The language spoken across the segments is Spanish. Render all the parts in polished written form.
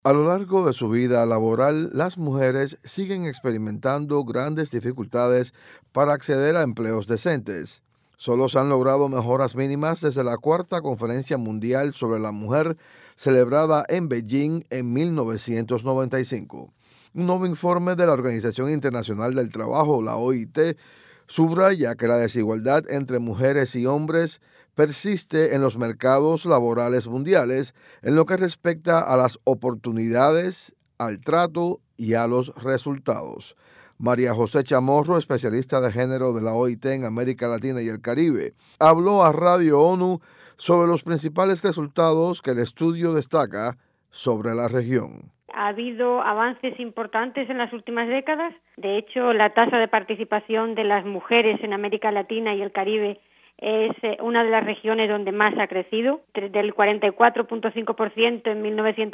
A lo largo de su vida laboral, las mujeres siguen experimentando grandes dificultades para acceder a empleos decentes. Solo se han logrado mejoras mínimas desde la Cuarta Conferencia Mundial sobre la Mujer, celebrada en Beijing en 1995. Un nuevo informe de la Organización Internacional del Trabajo, la OIT, subraya que la desigualdad entre mujeres y hombres persiste en los mercados laborales mundiales en lo que respecta a las oportunidades, al trato y a los resultados. María José Chamorro, especialista de género de la OIT en América Latina y el Caribe, habló a Radio ONU sobre los principales resultados que el estudio destaca sobre la región. Ha habido avances importantes en las últimas décadas. De hecho, la tasa de participación de las mujeres en América Latina y el Caribe es una de las regiones donde más ha crecido, del 44.5% en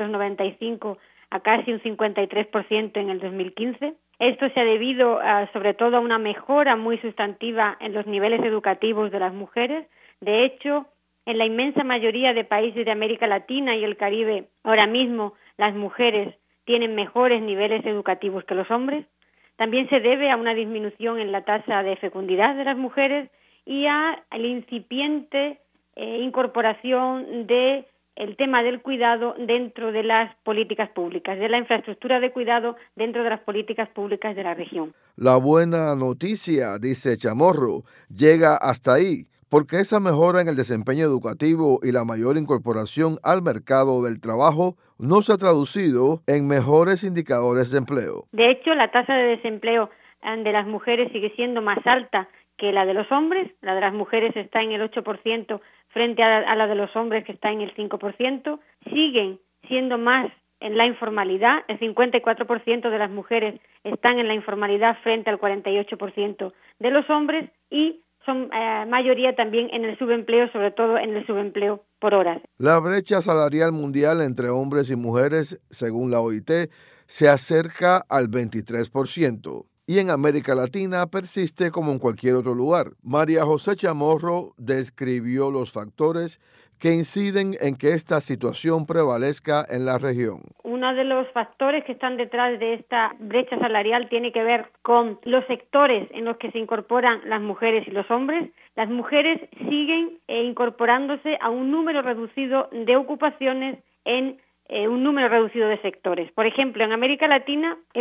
1995 a casi un 53% en el 2015. Esto se ha debido sobre todo a una mejora muy sustantiva en los niveles educativos de las mujeres. De hecho, en la inmensa mayoría de países de América Latina y el Caribe, ahora mismo las mujeres tienen mejores niveles educativos que los hombres. También se debe a una disminución en la tasa de fecundidad de las mujeres y a la incipiente incorporación de el tema del cuidado dentro de las políticas públicas, de la infraestructura de cuidado dentro de las políticas públicas de la región. La buena noticia, dice Chamorro, llega hasta ahí, porque esa mejora en el desempeño educativo y la mayor incorporación al mercado del trabajo no se ha traducido en mejores indicadores de empleo. De hecho, la tasa de desempleo de las mujeres sigue siendo más alta que la de los hombres. La de las mujeres está en el 8% frente a la de los hombres, que está en el 5%. Siguen siendo más en la informalidad. El 54% de las mujeres están en la informalidad frente al 48% de los hombres, y son mayoría también en el subempleo, sobre todo en el subempleo por horas. La brecha salarial mundial entre hombres y mujeres, según la OIT, se acerca al 23%. Y en América Latina persiste como en cualquier otro lugar. María José Chamorro describió los factores que inciden en que esta situación prevalezca en la región. Uno de los factores que están detrás de esta brecha salarial tiene que ver con los sectores en los que se incorporan las mujeres y los hombres. Las mujeres siguen incorporándose a un número reducido de ocupaciones en un número reducido de sectores. Por ejemplo, en América Latina, el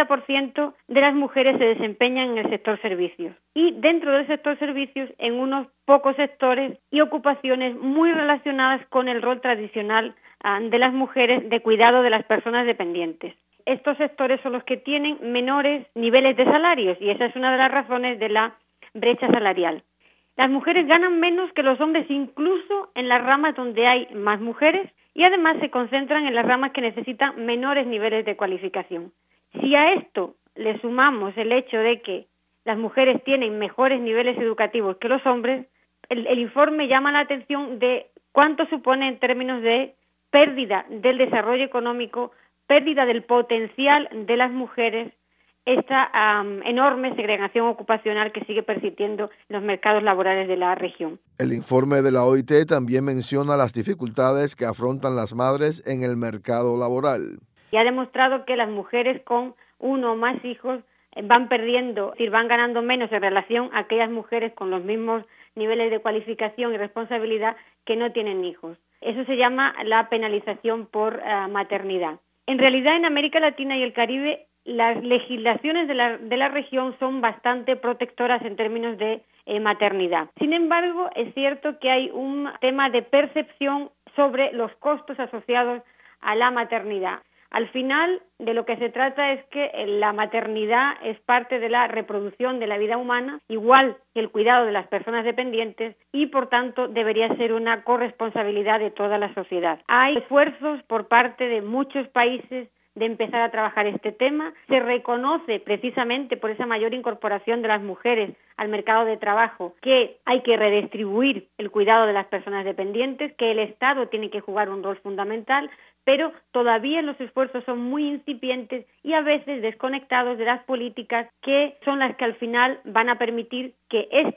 80% de las mujeres se desempeñan en el sector servicios, y dentro del sector servicios en unos pocos sectores y ocupaciones muy relacionadas con el rol tradicional de las mujeres de cuidado de las personas dependientes. Estos sectores son los que tienen menores niveles de salarios, y esa es una de las razones de la brecha salarial. Las mujeres ganan menos que los hombres incluso en las ramas donde hay más mujeres, y además se concentran en las ramas que necesitan menores niveles de cualificación. Si a esto le sumamos el hecho de que las mujeres tienen mejores niveles educativos que los hombres, el informe llama la atención de cuánto supone en términos de pérdida del desarrollo económico, pérdida del potencial de las mujeres, esta enorme segregación ocupacional que sigue persistiendo en los mercados laborales de la región. El informe de la OIT también menciona las dificultades que afrontan las madres en el mercado laboral. Y ha demostrado que las mujeres con uno o más hijos van perdiendo, es decir, van ganando menos en relación a aquellas mujeres con los mismos niveles de cualificación y responsabilidad que no tienen hijos. Eso se llama la penalización por maternidad. En realidad, en América Latina y el Caribe, las legislaciones de la región son bastante protectoras en términos de maternidad. Sin embargo, es cierto que hay un tema de percepción sobre los costos asociados a la maternidad. Al final, de lo que se trata es que la maternidad es parte de la reproducción de la vida humana, igual que el cuidado de las personas dependientes, y por tanto debería ser una corresponsabilidad de toda la sociedad. Hay esfuerzos por parte de muchos países de empezar a trabajar este tema. Se reconoce precisamente por esa mayor incorporación de las mujeres al mercado de trabajo que hay que redistribuir el cuidado de las personas dependientes, que el Estado tiene que jugar un rol fundamental, pero todavía los esfuerzos son muy incipientes y a veces desconectados de las políticas que son las que al final van a permitir que esta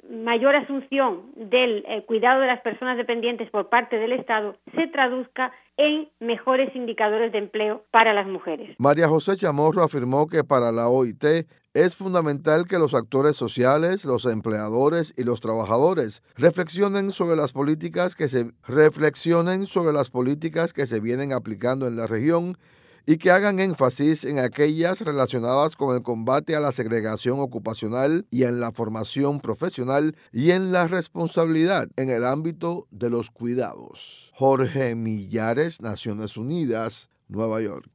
mayor asunción del cuidado de las personas dependientes por parte del Estado se traduzca en mejores indicadores de empleo para las mujeres. María José Chamorro afirmó que para la OIT es fundamental que los actores sociales, los empleadores y los trabajadores reflexionen sobre las políticas que se vienen aplicando en la región y que hagan énfasis en aquellas relacionadas con el combate a la segregación ocupacional y en la formación profesional y en la responsabilidad en el ámbito de los cuidados. Jorge Millares, Naciones Unidas, Nueva York.